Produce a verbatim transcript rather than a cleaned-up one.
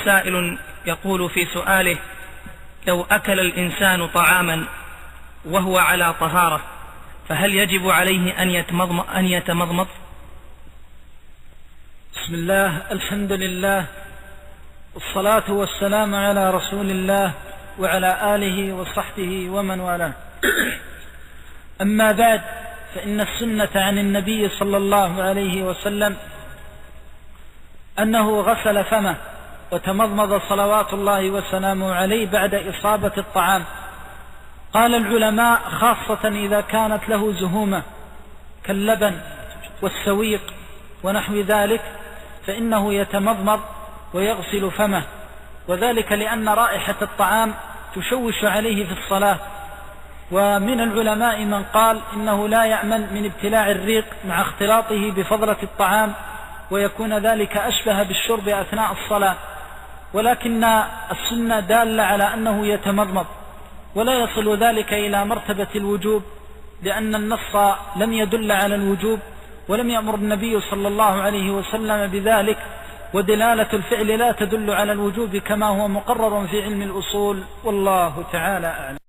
سائل يقول في سؤاله: لو أكل الإنسان طعاما وهو على طهارة فهل يجب عليه أن يتمضمض؟ بسم الله، الحمد لله، والصلاة والسلام على رسول الله وعلى آله وصحبه ومن والاه. أما بعد، فإن السنة عن النبي صلى الله عليه وسلم أنه غسل فمه وتمضمض صلوات الله وسلامه عليه بعد إصابة الطعام. قال العلماء: خاصة إذا كانت له زهومة كاللبن والسويق ونحو ذلك فإنه يتمضمض ويغسل فمه، وذلك لأن رائحة الطعام تشوش عليه في الصلاة. ومن العلماء من قال إنه لا يأمن من ابتلاع الريق مع اختلاطه بفضلة الطعام، ويكون ذلك أشبه بالشرب أثناء الصلاة. ولكن السنة دالة على أنه يتمضمض، ولا يصل ذلك إلى مرتبة الوجوب، لأن النص لم يدل على الوجوب، ولم يأمر النبي صلى الله عليه وسلم بذلك، ودلالة الفعل لا تدل على الوجوب كما هو مقرر في علم الأصول، والله تعالى أعلم.